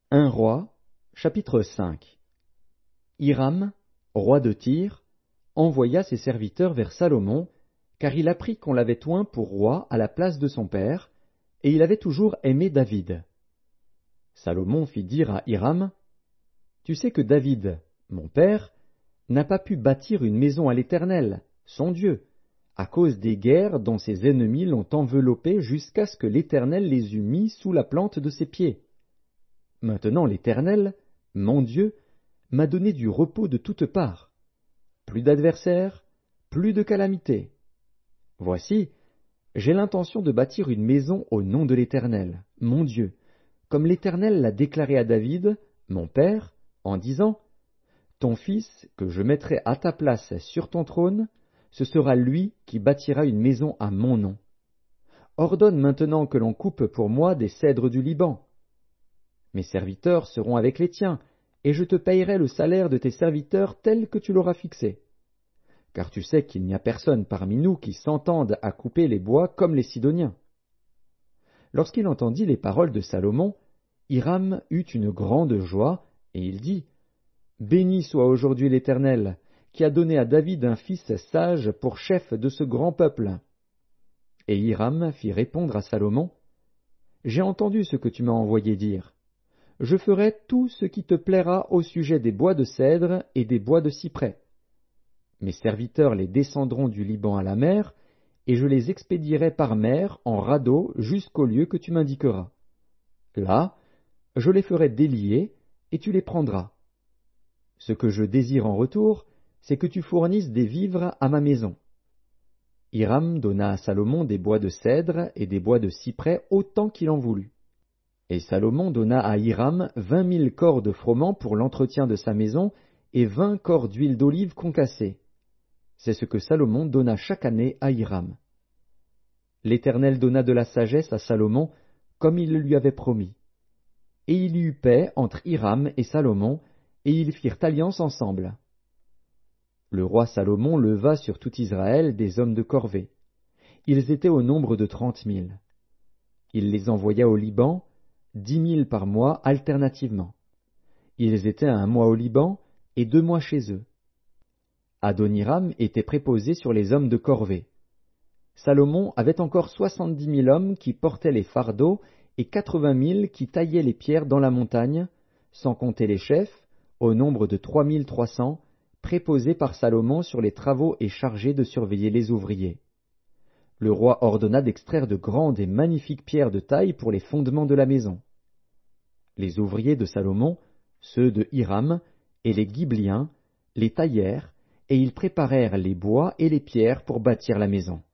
1 Roi, chapitre 5. Hiram, roi de Tyr, envoya ses serviteurs vers Salomon, car il apprit qu'on l'avait oint pour roi à la place de son père, et il avait toujours aimé David. Salomon fit dire à Hiram, « Tu sais que David, mon père, n'a pas pu bâtir une maison à l'Éternel, son Dieu, à cause des guerres dont ses ennemis l'ont enveloppé jusqu'à ce que l'Éternel les eût mis sous la plante de ses pieds. Maintenant l'Éternel, mon Dieu, m'a donné du repos de toutes parts. Plus d'adversaires, plus de calamités. Voici, j'ai l'intention de bâtir une maison au nom de l'Éternel, mon Dieu, comme l'Éternel l'a déclaré à David, mon père, en disant, « Ton fils, que je mettrai à ta place sur ton trône, ce sera lui qui bâtira une maison à mon nom. Ordonne maintenant que l'on coupe pour moi des cèdres du Liban. Mes serviteurs seront avec les tiens, et je te payerai le salaire de tes serviteurs tel que tu l'auras fixé. Car tu sais qu'il n'y a personne parmi nous qui s'entende à couper les bois comme les Sidoniens. » Lorsqu'il entendit les paroles de Salomon, Hiram eut une grande joie, et il dit, « Béni soit aujourd'hui l'Éternel, qui a donné à David un fils sage pour chef de ce grand peuple. » Et Hiram fit répondre à Salomon, « J'ai entendu ce que tu m'as envoyé dire. Je ferai tout ce qui te plaira au sujet des bois de cèdre et des bois de cyprès. Mes serviteurs les descendront du Liban à la mer, et je les expédierai par mer en radeau jusqu'au lieu que tu m'indiqueras. Là, je les ferai délier, et tu les prendras. Ce que je désire en retour, c'est que tu fournisses des vivres à ma maison. » Hiram donna à Salomon des bois de cèdre et des bois de cyprès autant qu'il en voulut. Et Salomon donna à Hiram 20 000 cors de froment pour l'entretien de sa maison et 20 cors d'huile d'olive concassée. C'est ce que Salomon donna chaque année à Hiram. L'Éternel donna de la sagesse à Salomon, comme il le lui avait promis. Et il y eut paix entre Hiram et Salomon, et ils firent alliance ensemble. Le roi Salomon leva sur tout Israël des hommes de corvée. Ils étaient au nombre de 30 000. Il les envoya au Liban, 10 000 par mois alternativement. Ils étaient 1 mois au Liban et 2 mois chez eux. Adoniram était préposé sur les hommes de corvée. Salomon avait encore 70 000 hommes qui portaient les fardeaux et 80 000 qui taillaient les pierres dans la montagne, sans compter les chefs, au nombre de 3 300, préposés par Salomon sur les travaux et chargés de surveiller les ouvriers. Le roi ordonna d'extraire de grandes et magnifiques pierres de taille pour les fondements de la maison. Les ouvriers de Salomon, ceux de Hiram, et les Ghibliens, les taillèrent, et ils préparèrent les bois et les pierres pour bâtir la maison.